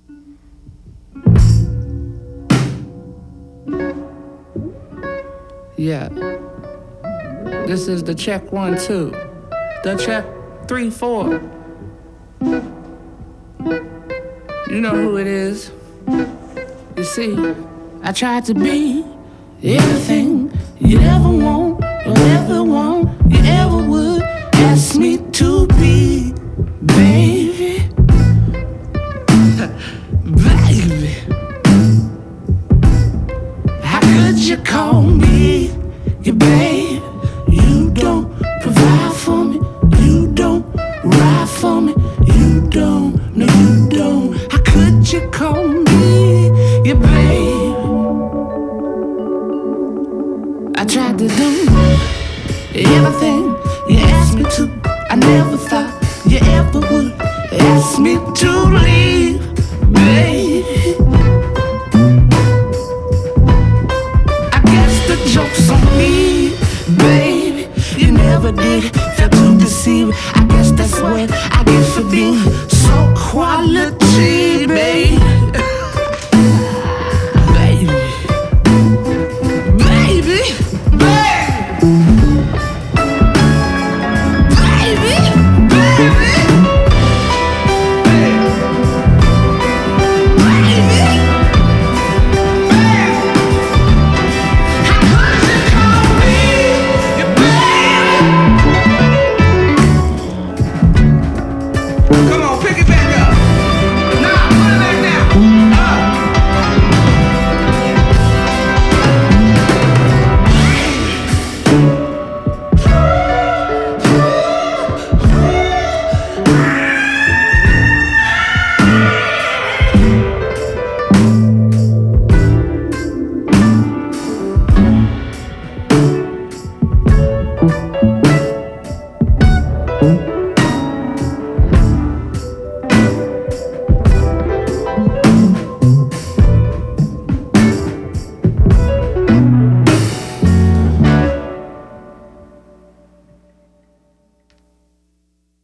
Yeah. This is the check 1, 2. The check 3, 4. You know who it is. You see, I tried to be everything you'd ever want, or ever want, you ever would ask me to be, baby. Baby. How could you call me your babe? You don't provide for me, you don't ride for me, you don't, no you don't. How could you call me your babe? I tried to do everything you asked me to. I never